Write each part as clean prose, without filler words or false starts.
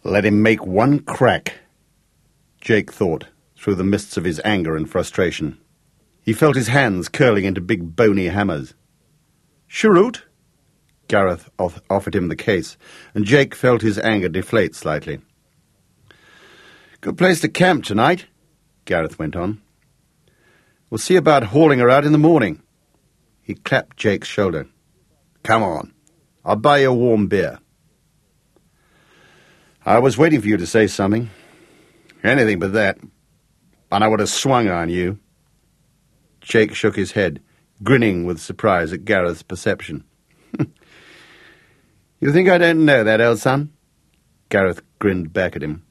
Let him make one crack, Jake thought, through the mists of his anger and frustration. He felt his hands curling into big bony hammers. "Cheroot?" Gareth offered him the case, and Jake felt his anger deflate slightly. "Good place to camp tonight," Gareth went on. "We'll see about hauling her out in the morning." He clapped Jake's shoulder. "Come on, I'll buy you a warm beer." "I was waiting for you to say something. Anything but that. And I would have swung on you." Jake shook his head, grinning with surprise at Gareth's perception. "You think I don't know that, old son?" Gareth grinned back at him.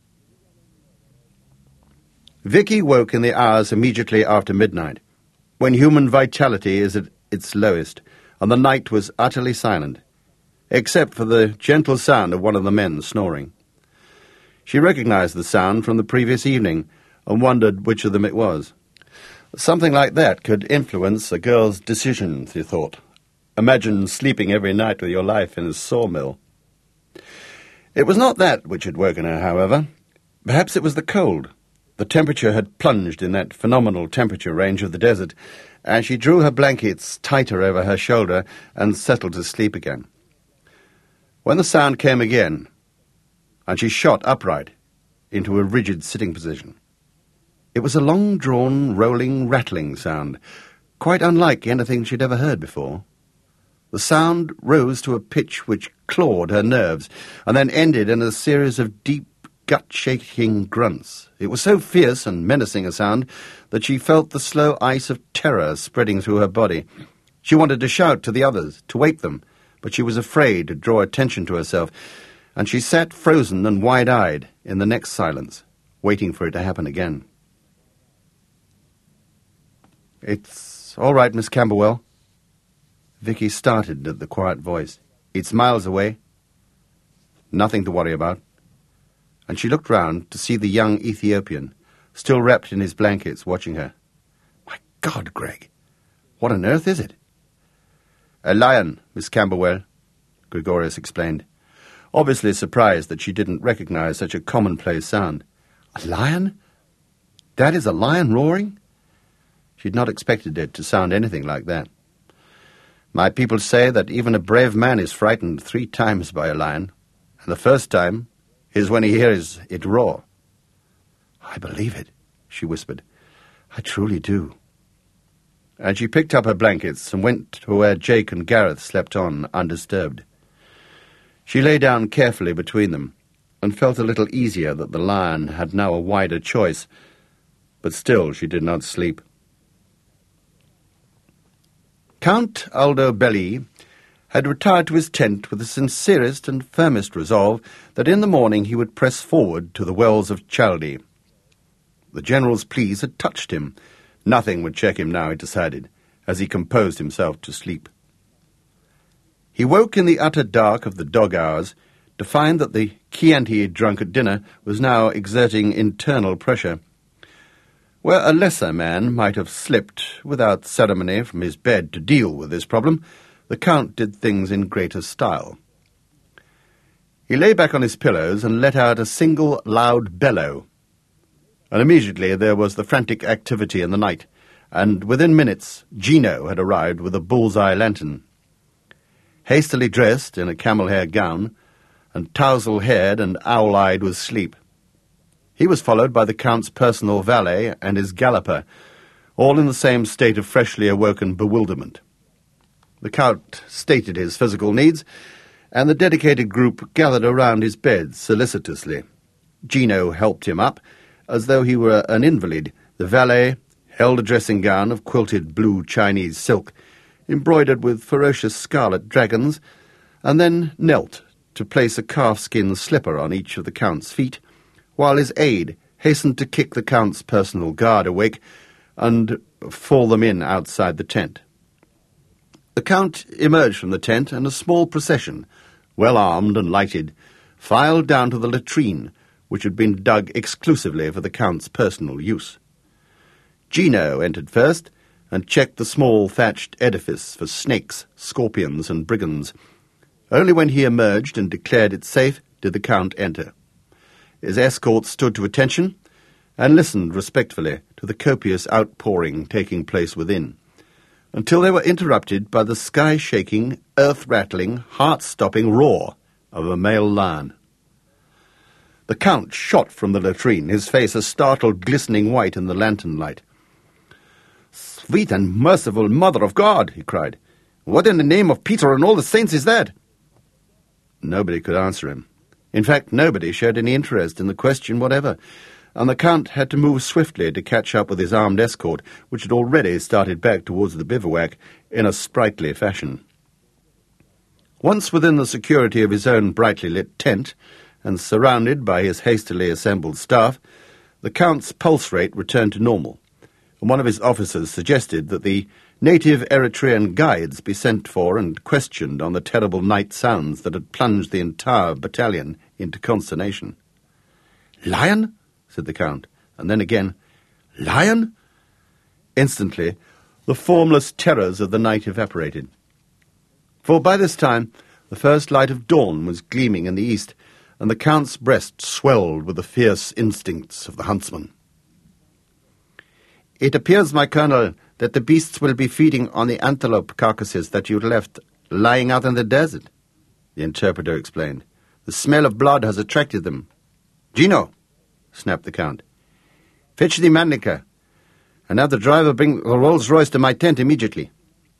Vicky woke in the hours immediately after midnight, when human vitality is at its lowest, and the night was utterly silent, except for the gentle sound of one of the men snoring. She recognized the sound from the previous evening and wondered which of them it was. Something like that could influence a girl's decisions, he thought. Imagine sleeping every night with your life in a sawmill. It was not that which had woken her, however. Perhaps it was the cold. The temperature had plunged in that phenomenal temperature range of the desert, and she drew her blankets tighter over her shoulder and settled to sleep again. When the sound came again, and she shot upright into a rigid sitting position. It was a long-drawn, rolling, rattling sound, quite unlike anything she'd ever heard before. The sound rose to a pitch which clawed her nerves, and then ended in a series of deep, gut-shaking grunts. It was so fierce and menacing a sound that she felt the slow ice of terror spreading through her body. She wanted to shout to the others, to wake them, but she was afraid to draw attention to herself, and she sat frozen and wide-eyed in the next silence, waiting for it to happen again. "It's all right, Miss Camberwell." Vicky started at the quiet voice. "It's miles away. Nothing to worry about." And she looked round to see the young Ethiopian, still wrapped in his blankets, watching her. "My God, Greg, what on earth is it?" "A lion, Miss Camberwell," Gregorius explained, obviously surprised that she didn't recognize such a commonplace sound. "A lion? That is a lion roaring?" She'd not expected it to sound anything like that. "My people say that even a brave man is frightened 3 times by a lion, and the first time is when he hears it roar." "I believe it," she whispered. "I truly do." And she picked up her blankets and went to where Jake and Gareth slept on, undisturbed. She lay down carefully between them, and felt a little easier that the lion had now a wider choice, but still she did not sleep. Count Aldo Belli had retired to his tent with the sincerest and firmest resolve that in the morning he would press forward to the wells of Chaldee. The general's pleas had touched him. Nothing would check him now, he decided, as he composed himself to sleep. He woke in the utter dark of the dog hours to find that the Chianti he had drunk at dinner was now exerting internal pressure. Where a lesser man might have slipped without ceremony from his bed to deal with this problem, the Count did things in greater style. He lay back on his pillows and let out a single loud bellow. And immediately there was the frantic activity in the night, and within minutes Gino had arrived with a bull's-eye lantern. Hastily dressed in a camel-hair gown, and tousle-haired and owl-eyed with sleep. He was followed by the Count's personal valet and his galloper, all in the same state of freshly awoken bewilderment. The Count stated his physical needs, and the dedicated group gathered around his bed solicitously. Gino helped him up, as though he were an invalid. The valet held a dressing gown of quilted blue Chinese silk, embroidered with ferocious scarlet dragons, and then knelt to place a calfskin slipper on each of the Count's feet, while his aide hastened to kick the Count's personal guard awake and fall them in outside the tent. The Count emerged from the tent, and a small procession, well armed and lighted, filed down to the latrine, which had been dug exclusively for the Count's personal use. Gino entered first, and checked the small thatched edifice for snakes, scorpions, and brigands. Only when he emerged and declared it safe did the Count enter. His escort stood to attention and listened respectfully to the copious outpouring taking place within, until they were interrupted by the sky-shaking, earth-rattling, heart-stopping roar of a male lion. The Count shot from the latrine, his face a startled, glistening white in the lantern light. "Sweet and merciful Mother of God!" he cried. "What in the name of Peter and all the saints is that?" Nobody could answer him. In fact, nobody showed any interest in the question whatever, and the Count had to move swiftly to catch up with his armed escort, which had already started back towards the bivouac in a sprightly fashion. Once within the security of his own brightly lit tent, and surrounded by his hastily assembled staff, the Count's pulse rate returned to normal, and one of his officers suggested that the native Eritrean guides be sent for and questioned on the terrible night sounds that had plunged the entire battalion into consternation. "Lion?" said the Count, and then again, "Lion?" Instantly, the formless terrors of the night evaporated. For by this time, the first light of dawn was gleaming in the east, and the Count's breast swelled with the fierce instincts of the huntsman. "It appears, my colonel, that the beasts will be feeding on the antelope carcasses that you left lying out in the desert," the interpreter explained. "The smell of blood has attracted them." "Gino!" snapped the Count. "Fetch the Mannlicher, and have the driver bring the Rolls-Royce to my tent immediately."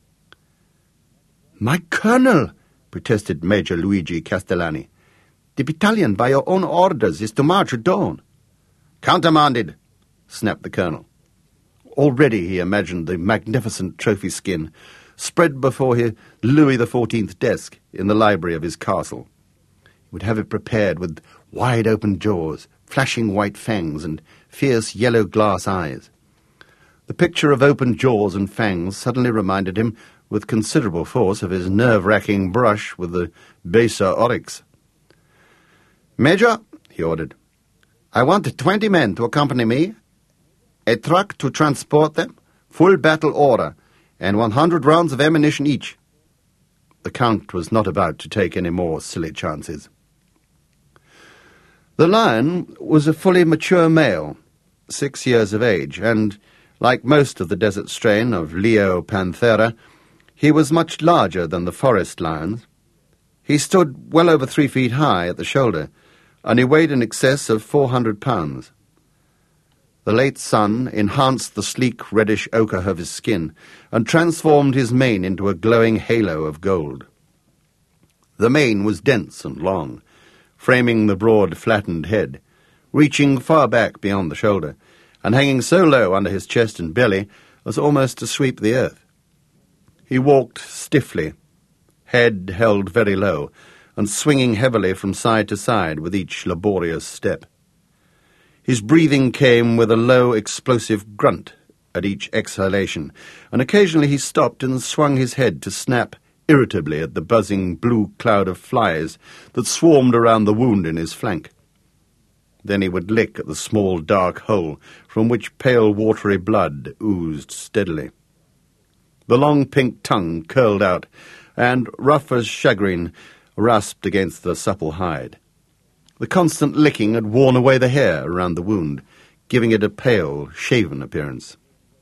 "My colonel," protested Major Luigi Castellani, "the battalion, by your own orders, is to march at dawn." "Countermanded," snapped the colonel. Already he imagined the magnificent trophy skin spread before his Louis XIV desk in the library of his castle. He would have it prepared with wide-open jaws, flashing white fangs, and fierce yellow glass eyes. The picture of open jaws and fangs suddenly reminded him with considerable force of his nerve-racking brush with the baser oryx. "Major," he ordered, "I want 20 men to accompany me, a truck to transport them, full battle order, and 100 rounds of ammunition each." The Count was not about to take any more silly chances. The lion was a fully mature male, 6 years of age, and, like most of the desert strain of Leo Panthera, he was much larger than the forest lions. He stood well over 3 feet high at the shoulder, and he weighed in excess of 400 pounds. The late sun enhanced the sleek reddish ochre of his skin and transformed his mane into a glowing halo of gold. The mane was dense and long, framing the broad, flattened head, reaching far back beyond the shoulder, and hanging so low under his chest and belly as almost to sweep the earth. He walked stiffly, head held very low, and swinging heavily from side to side with each laborious step. His breathing came with a low, explosive grunt at each exhalation, and occasionally he stopped and swung his head to snap irritably at the buzzing blue cloud of flies that swarmed around the wound in his flank. Then he would lick at the small dark hole from which pale watery blood oozed steadily. The long pink tongue curled out, and, rough as shagreen, rasped against the supple hide. The constant licking had worn away the hair around the wound, giving it a pale, shaven appearance.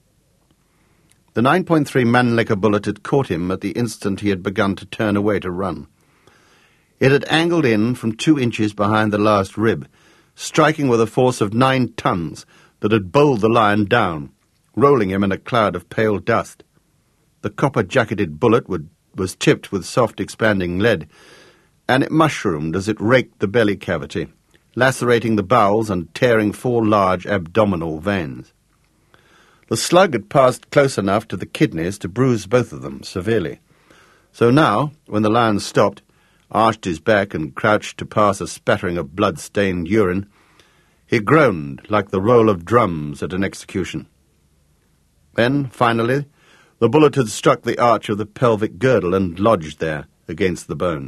The 9.3 Mannlicher bullet had caught him at the instant he had begun to turn away to run. It had angled in from 2 inches behind the last rib, striking with a force of 9 tons that had bowled the lion down, rolling him in a cloud of pale dust. The copper-jacketed bullet was tipped with soft expanding lead, and it mushroomed as it raked the belly cavity, lacerating the bowels and tearing 4 large abdominal veins. The slug had passed close enough to the kidneys to bruise both of them severely. So now, when the lion stopped, arched his back and crouched to pass a spattering of blood-stained urine, he groaned like the roll of drums at an execution. Then, finally, the bullet had struck the arch of the pelvic girdle and lodged there against the bone.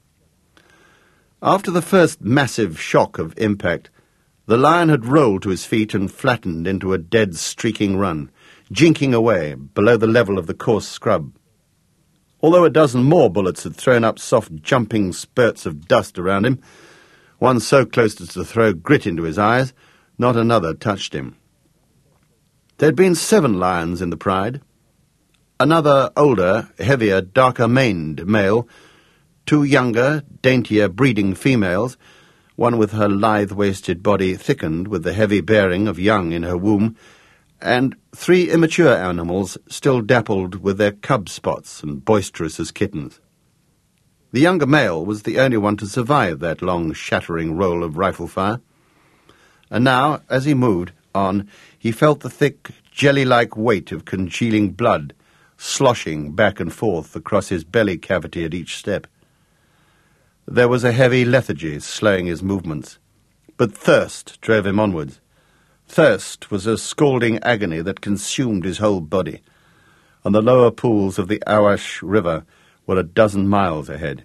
After the first massive shock of impact, the lion had rolled to his feet and flattened into a dead, streaking run, jinking away below the level of the coarse scrub. Although a dozen more bullets had thrown up soft, jumping spurts of dust around him, one so close as to throw grit into his eyes, not another touched him. There had been 7 lions in the pride. Another older, heavier, darker-maned male, 2 younger, daintier breeding females, one with her lithe-waisted body thickened with the heavy bearing of young in her womb, and 3 immature animals still dappled with their cub spots and boisterous as kittens. The younger male was the only one to survive that long, shattering roll of rifle fire. And now, as he moved on, he felt the thick, jelly-like weight of congealing blood sloshing back and forth across his belly cavity at each step. There was a heavy lethargy slowing his movements, but thirst drove him onwards. Thirst was a scalding agony that consumed his whole body, and the lower pools of the Awash River were a dozen miles ahead.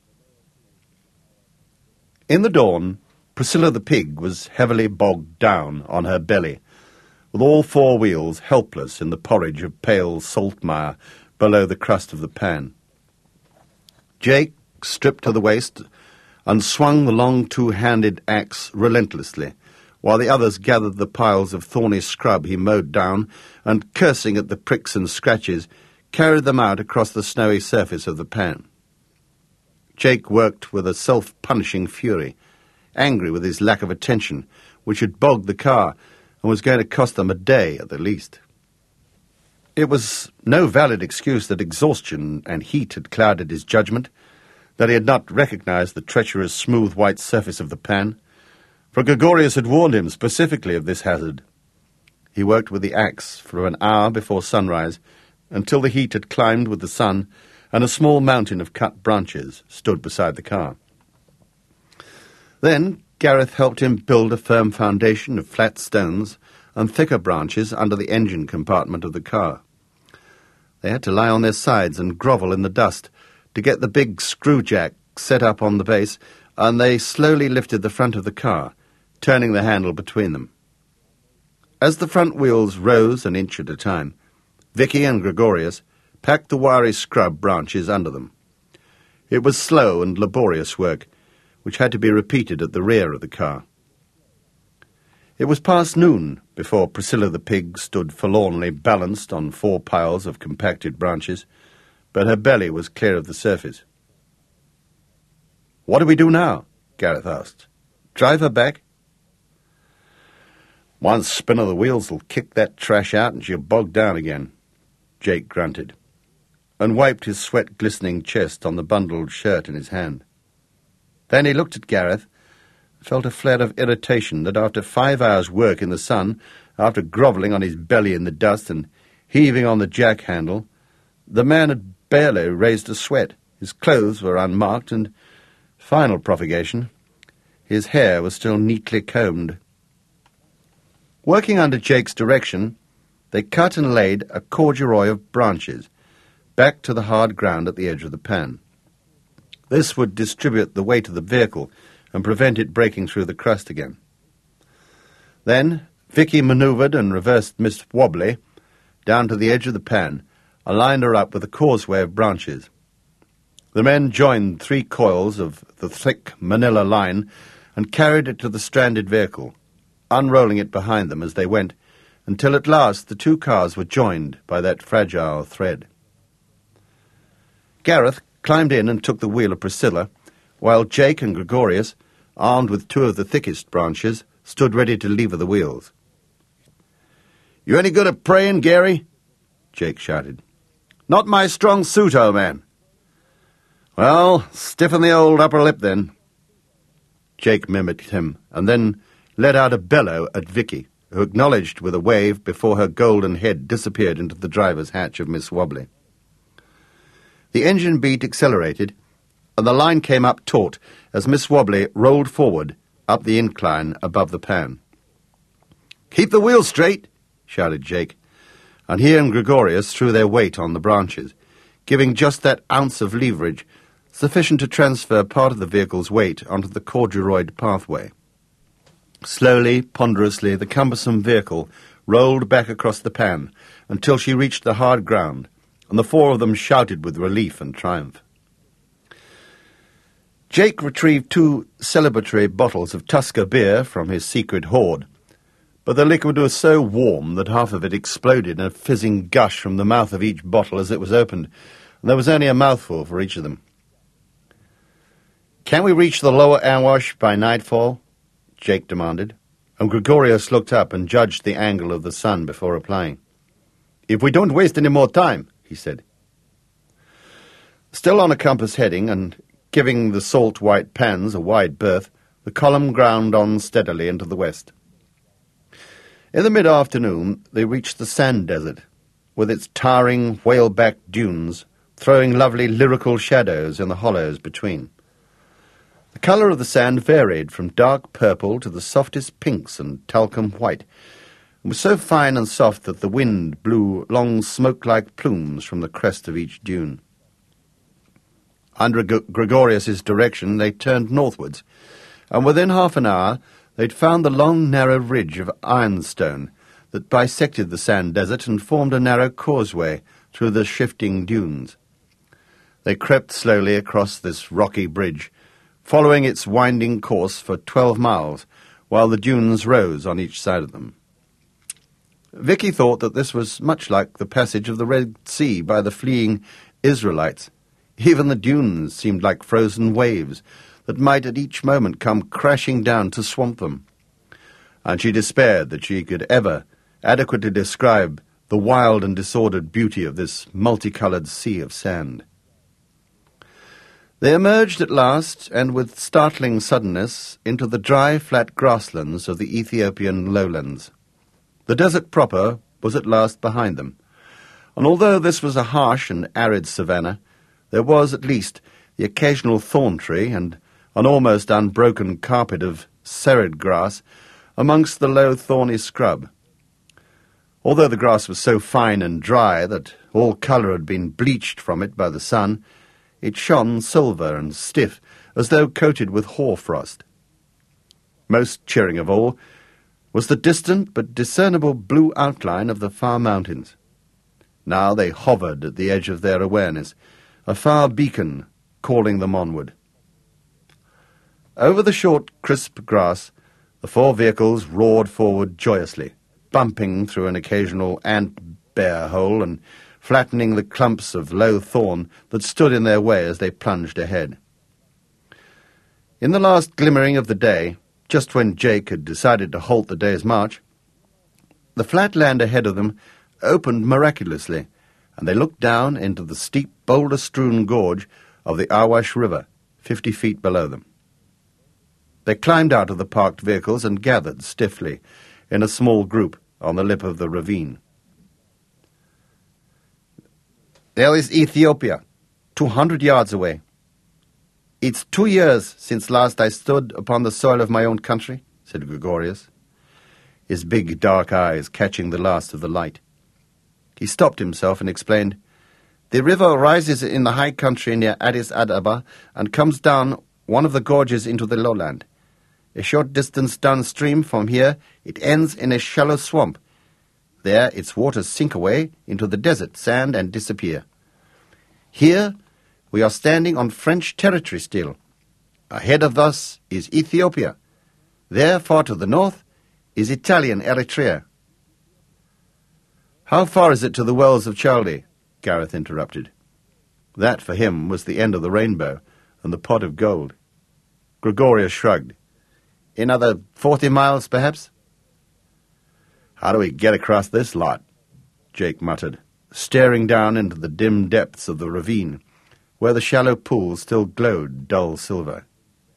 In the dawn, Priscilla the pig was heavily bogged down on her belly, with all 4 wheels helpless in the porridge of pale salt mire below the crust of the pan. Jake, stripped to the waist, and swung the long 2-handed axe relentlessly, while the others gathered the piles of thorny scrub he mowed down, and, cursing at the pricks and scratches, carried them out across the snowy surface of the pan. Jake worked with a self-punishing fury, angry with his lack of attention, which had bogged the car and was going to cost them a day at the least. It was no valid excuse that exhaustion and heat had clouded his judgment, that he had not recognized the treacherous smooth white surface of the pan, for Gregorius had warned him specifically of this hazard. He worked with the axe for an hour before sunrise, until the heat had climbed with the sun, and a small mountain of cut branches stood beside the car. Then Gareth helped him build a firm foundation of flat stones and thicker branches under the engine compartment of the car. They had to lie on their sides and grovel in the dust to get the big screw jack set up on the base, and they slowly lifted the front of the car, turning the handle between them. As the front wheels rose an inch at a time, Vicky and Gregorius packed the wiry scrub branches under them. It was slow and laborious work, which had to be repeated at the rear of the car. It was past noon before Priscilla the pig stood forlornly balanced on 4 piles of compacted branches, but her belly was clear of the surface. "What do we do now?" Gareth asked. "Drive her back?" "One spin of the wheels will kick that trash out and she'll bog down again," Jake grunted, and wiped his sweat-glistening chest on the bundled shirt in his hand. Then he looked at Gareth, felt a flare of irritation that after 5 hours' work in the sun, after grovelling on his belly in the dust and heaving on the jack-handle, the man had barely raised a sweat. His clothes were unmarked, and, final provocation, his hair was still neatly combed. Working under Jake's direction, they cut and laid a corduroy of branches back to the hard ground at the edge of the pan. This would distribute the weight of the vehicle and prevent it breaking through the crust again. Then Vicky manoeuvred and reversed Miss Wobbly down to the edge of the pan and lined her up with a causeway of branches. The men joined 3 coils of the thick manila line and carried it to the stranded vehicle, unrolling it behind them as they went, until at last the 2 cars were joined by that fragile thread. Gareth climbed in and took the wheel of Priscilla, while Jake and Gregorius, armed with 2 of the thickest branches, stood ready to lever the wheels. "You any good at praying, Gary?" Jake shouted. "Not my strong suit, old man." "Well, stiffen the old upper lip, then." Jake mimicked him, and then let out a bellow at Vicky, who acknowledged with a wave before her golden head disappeared into the driver's hatch of Miss Wobbly. The engine beat accelerated, and the line came up taut as Miss Wobbly rolled forward up the incline above the pan. "Keep the wheel straight," shouted Jake, and he and Gregorius threw their weight on the branches, giving just that ounce of leverage sufficient to transfer part of the vehicle's weight onto the corduroyed pathway. Slowly, ponderously, the cumbersome vehicle rolled back across the pan until she reached the hard ground, and the 4 of them shouted with relief and triumph. Jake retrieved 2 celebratory bottles of Tusker beer from his secret hoard, but the liquid was so warm that half of it exploded in a fizzing gush from the mouth of each bottle as it was opened, and there was only a mouthful for each of them. "Can we reach the lower Awash by nightfall?" Jake demanded, and Gregorius looked up and judged the angle of the sun before replying. "If we don't waste any more time," he said. Still on a compass heading, and giving the salt-white pans a wide berth, the column ground on steadily into the west. In the mid-afternoon they reached the sand desert, with its towering whale-backed dunes throwing lovely lyrical shadows in the hollows between. The colour of the sand varied from dark purple to the softest pinks and talcum white, and was so fine and soft that the wind blew long smoke-like plumes from the crest of each dune. Under Gregorius's direction they turned northwards, and within half an hour they'd found the long narrow ridge of ironstone that bisected the sand desert and formed a narrow causeway through the shifting dunes. They crept slowly across this rocky bridge, following its winding course for 12 miles, while the dunes rose on each side of them. Vicky thought that this was much like the passage of the Red Sea by the fleeing Israelites. Even the dunes seemed like frozen waves that might at each moment come crashing down to swamp them, and she despaired that she could ever adequately describe the wild and disordered beauty of this multicoloured sea of sand. They emerged at last, and with startling suddenness, into the dry, flat grasslands of the Ethiopian lowlands. The desert proper was at last behind them, and although this was a harsh and arid savanna, there was at least the occasional thorn tree and an almost unbroken carpet of serried grass amongst the low thorny scrub. Although the grass was so fine and dry that all colour had been bleached from it by the sun, it shone silver and stiff, as though coated with hoarfrost. Most cheering of all was the distant but discernible blue outline of the far mountains. Now they hovered at the edge of their awareness, a far beacon calling them onward. Over the short, crisp grass, the 4 vehicles roared forward joyously, bumping through an occasional ant-bear hole and flattening the clumps of low thorn that stood in their way as they plunged ahead. In the last glimmering of the day, just when Jake had decided to halt the day's march, the flat land ahead of them opened miraculously, and they looked down into the steep, boulder-strewn gorge of the Awash River, 50 feet below them. They climbed out of the parked vehicles and gathered stiffly in a small group on the lip of the ravine. "There is Ethiopia, 200 yards away. It's 2 years since last I stood upon the soil of my own country," said Gregorius, his big dark eyes catching the last of the light. He stopped himself and explained, "The river rises in the high country near Addis Ababa and comes down one of the gorges into the lowland. A short distance downstream from here it ends in a shallow swamp. There its waters sink away into the desert sand and disappear. Here we are standing on French territory still. Ahead of us is Ethiopia. There, far to the north, is Italian Eritrea." "How far is it to the wells of Chaldee?" Gareth interrupted. That, for him, was the end of the rainbow and the pot of gold. Gregorius shrugged. "Another 40 miles, perhaps?" "How do we get across this lot?" Jake muttered, staring down into the dim depths of the ravine, where the shallow pool still glowed dull silver.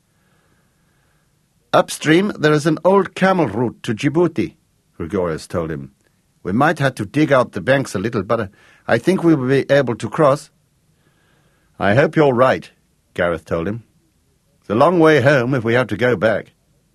"Upstream there is an old camel route to Djibouti," Gregorius told him. "We might have to dig out the banks a little, but I think we will be able to cross." "I hope you're right," Gareth told him. "It's a long way home if we have to go back."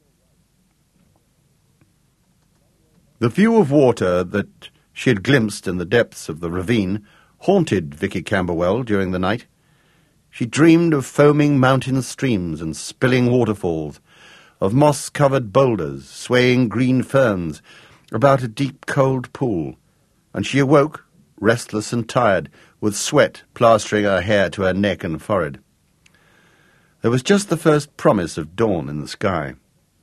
The view of water that she had glimpsed in the depths of the ravine haunted Vicky Camberwell during the night. She dreamed of foaming mountain streams and spilling waterfalls, of moss-covered boulders, swaying green ferns, about a deep, cold pool, and she awoke, restless and tired, with sweat plastering her hair to her neck and forehead. There was just the first promise of dawn in the sky.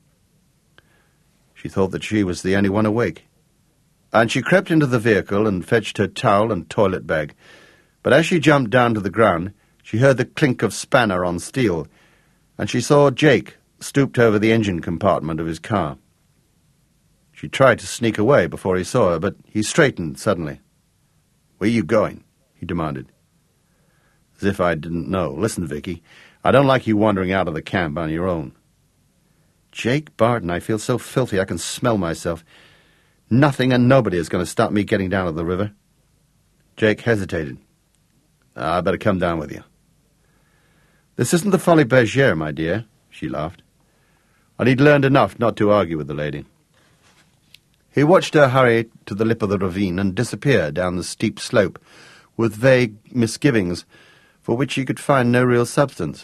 She thought that she was the only one awake, and she crept into the vehicle and fetched her towel and toilet bag. But as she jumped down to the ground, she heard the clink of spanner on steel, and she saw Jake stooped over the engine compartment of his car. She tried to sneak away before he saw her, but he straightened suddenly. "Where are you going?" he demanded. As if I didn't know. "Listen, Vicky, I don't like you wandering out of the camp on your own." "Jake Barton, I feel so filthy I can smell myself. Nothing and nobody is going to stop me getting down to the river." Jake hesitated. "I better come down with you." "This isn't the Folies Bergère, my dear," she laughed. And he'd learned enough not to argue with the lady. He watched her hurry to the lip of the ravine and disappear down the steep slope with vague misgivings for which he could find no real substance.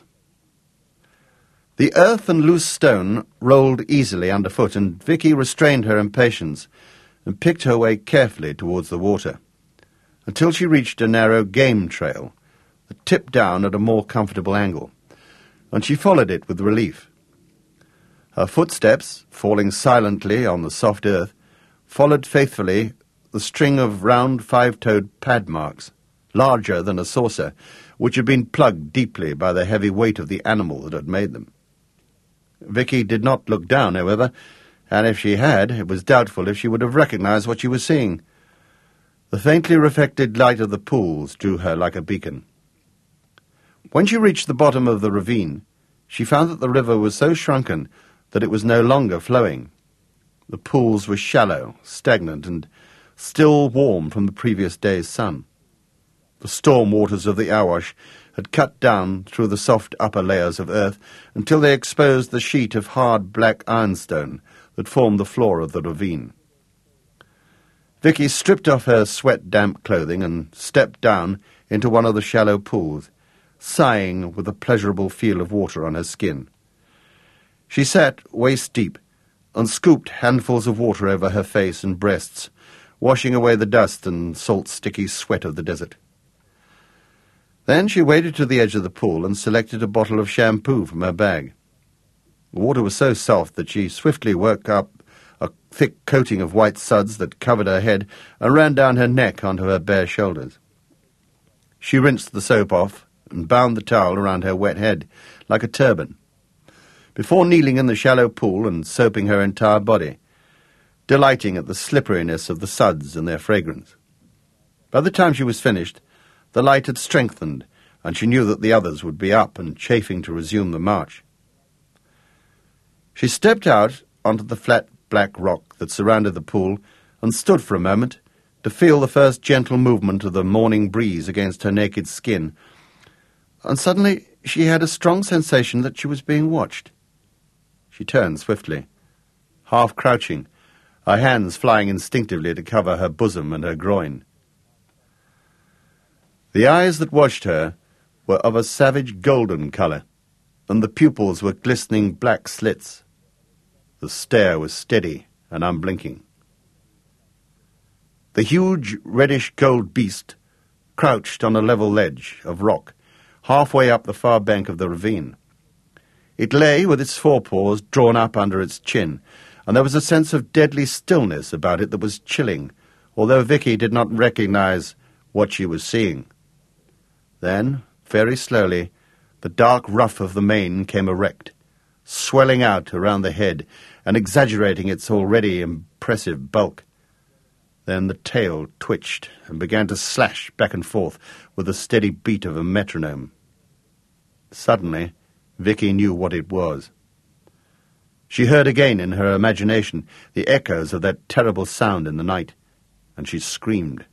The earth and loose stone rolled easily underfoot, and Vicky restrained her impatience and picked her way carefully towards the water, until she reached a narrow game trail that tipped down at a more comfortable angle, and she followed it with relief. Her footsteps, falling silently on the soft earth, followed faithfully the string of round five-toed pad marks, larger than a saucer, which had been plugged deeply by the heavy weight of the animal that had made them. Vicky did not look down, however, and if she had, it was doubtful if she would have recognized what she was seeing. The faintly reflected light of the pools drew her like a beacon. When she reached the bottom of the ravine, she found that the river was so shrunken that it was no longer flowing. The pools were shallow, stagnant, and still warm from the previous day's sun. The storm waters of the Awash had cut down through the soft upper layers of earth until they exposed the sheet of hard black ironstone that formed the floor of the ravine. Vicky stripped off her sweat-damp clothing and stepped down into one of the shallow pools, sighing with a pleasurable feel of water on her skin. She sat waist-deep and scooped handfuls of water over her face and breasts, washing away the dust and salt-sticky sweat of the desert. Then she waded to the edge of the pool and selected a bottle of shampoo from her bag. The water was so soft that she swiftly worked up a thick coating of white suds that covered her head and ran down her neck onto her bare shoulders. She rinsed the soap off and bound the towel around her wet head like a turban, before kneeling in the shallow pool and soaping her entire body, delighting at the slipperiness of the suds and their fragrance. By the time she was finished, the light had strengthened, and she knew that the others would be up and chafing to resume the march. She stepped out onto the flat black rock that surrounded the pool and stood for a moment to feel the first gentle movement of the morning breeze against her naked skin, and suddenly she had a strong sensation that she was being watched. She turned swiftly, half crouching, her hands flying instinctively to cover her bosom and her groin. The eyes that watched her were of a savage golden colour, and the pupils were glistening black slits. The stare was steady and unblinking. The huge reddish-gold beast crouched on a level ledge of rock, halfway up the far bank of the ravine. It lay with its forepaws drawn up under its chin, and there was a sense of deadly stillness about it that was chilling, although Vicky did not recognize what she was seeing. Then, very slowly, the dark ruff of the mane came erect, swelling out around the head and exaggerating its already impressive bulk. Then the tail twitched and began to slash back and forth with the steady beat of a metronome. Suddenly, Vicky knew what it was. She heard again in her imagination the echoes of that terrible sound in the night, and she screamed.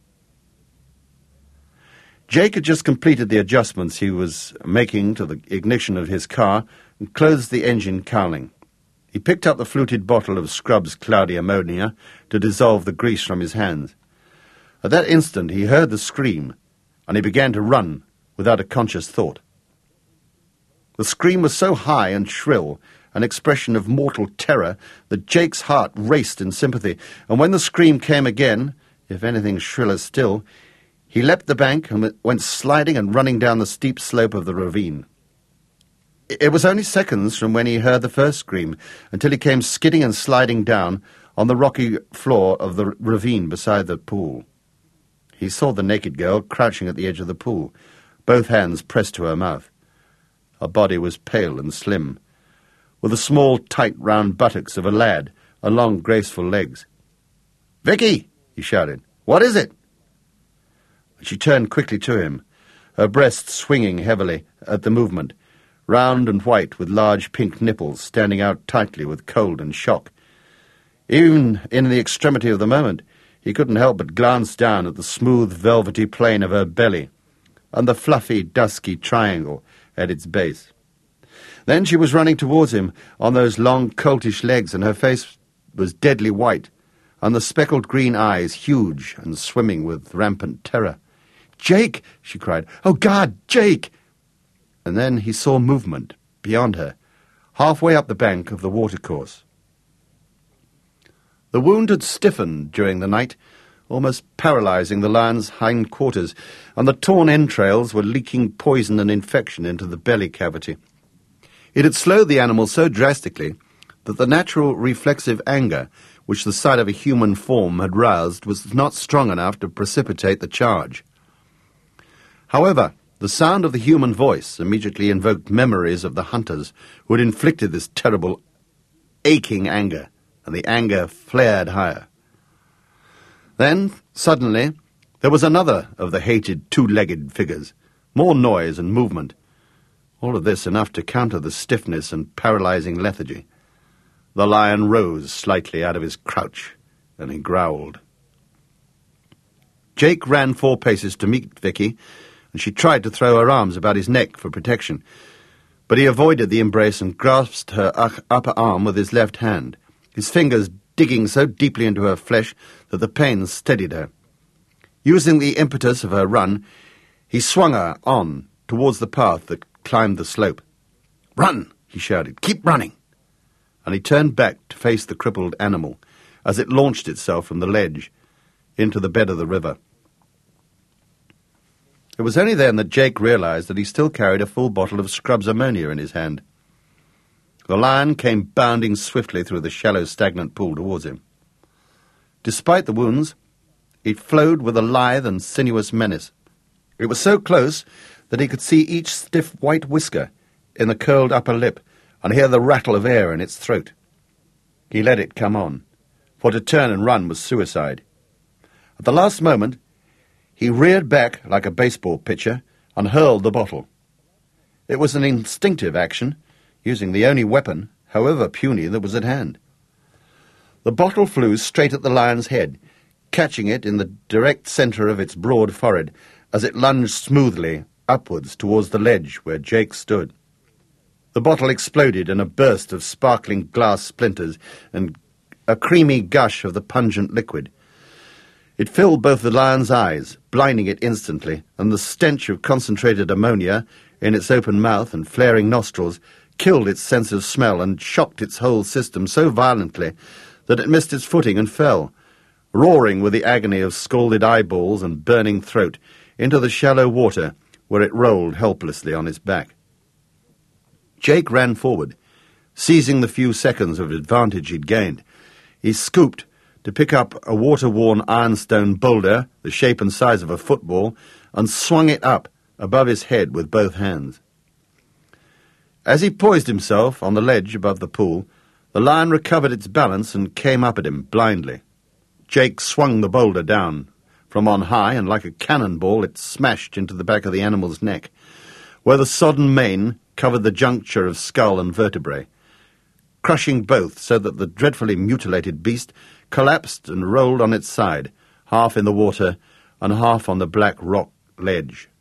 Jake had just completed the adjustments he was making to the ignition of his car and closed the engine cowling. He picked up the fluted bottle of Scrubb's cloudy ammonia to dissolve the grease from his hands. At that instant he heard the scream, and he began to run without a conscious thought. The scream was so high and shrill, an expression of mortal terror, that Jake's heart raced in sympathy, and when the scream came again, if anything shriller still, he leapt the bank and went sliding and running down the steep slope of the ravine. It was only seconds from when he heard the first scream until he came skidding and sliding down on the rocky floor of the ravine beside the pool. He saw the naked girl crouching at the edge of the pool, both hands pressed to her mouth. Her body was pale and slim, with the small, tight, round buttocks of a lad and long, graceful legs. "Vicky!" he shouted. "What is it?" She turned quickly to him, her breasts swinging heavily at the movement, round and white with large pink nipples standing out tightly with cold and shock. Even in the extremity of the moment, he couldn't help but glance down at the smooth, velvety plane of her belly and the fluffy, dusky triangle at its base. Then she was running towards him on those long, coltish legs, and her face was deadly white, and the speckled green eyes huge and swimming with rampant terror. "Jake!" she cried. "Oh, God, Jake!" And then he saw movement beyond her, halfway up the bank of the watercourse. The wound had stiffened during the night, almost paralysing the lion's hind quarters, and the torn entrails were leaking poison and infection into the belly cavity. It had slowed the animal so drastically that the natural reflexive anger which the sight of a human form had roused was not strong enough to precipitate the charge. However, the sound of the human voice immediately invoked memories of the hunters who had inflicted this terrible, aching anger, and the anger flared higher. Then, suddenly, there was another of the hated two-legged figures, more noise and movement. All of this enough to counter the stiffness and paralysing lethargy. The lion rose slightly out of his crouch, and he growled. Jake ran 4 paces to meet Vicky, and she tried to throw her arms about his neck for protection, but he avoided the embrace and grasped her upper arm with his left hand, his fingers digging so deeply into her flesh that the pain steadied her. Using the impetus of her run, he swung her on towards the path that climbed the slope. "Run!" he shouted. "Keep running!" And he turned back to face the crippled animal as it launched itself from the ledge into the bed of the river. It was only then that Jake realised that he still carried a full bottle of Scrubb's ammonia in his hand. The lion came bounding swiftly through the shallow, stagnant pool towards him. Despite the wounds, it flowed with a lithe and sinuous menace. It was so close that he could see each stiff white whisker in the curled upper lip and hear the rattle of air in its throat. He let it come on, for to turn and run was suicide. At the last moment, he reared back like a baseball pitcher and hurled the bottle. It was an instinctive action, using the only weapon, however puny, that was at hand. The bottle flew straight at the lion's head, catching it in the direct centre of its broad forehead as it lunged smoothly upwards towards the ledge where Jake stood. The bottle exploded in a burst of sparkling glass splinters and a creamy gush of the pungent liquid. It filled both the lion's eyes, blinding it instantly, and the stench of concentrated ammonia in its open mouth and flaring nostrils killed its sense of smell and shocked its whole system so violently that it missed its footing and fell, roaring with the agony of scalded eyeballs and burning throat, into the shallow water where it rolled helplessly on its back. Jake ran forward, seizing the few seconds of advantage he'd gained. He scooped to pick up a water-worn ironstone boulder, the shape and size of a football, and swung it up above his head with both hands. As he poised himself on the ledge above the pool, the lion recovered its balance and came up at him blindly. Jake swung the boulder down from on high, and like a cannonball it smashed into the back of the animal's neck, where the sodden mane covered the juncture of skull and vertebrae, crushing both so that the dreadfully mutilated beast collapsed and rolled on its side, half in the water and half on the black rock ledge.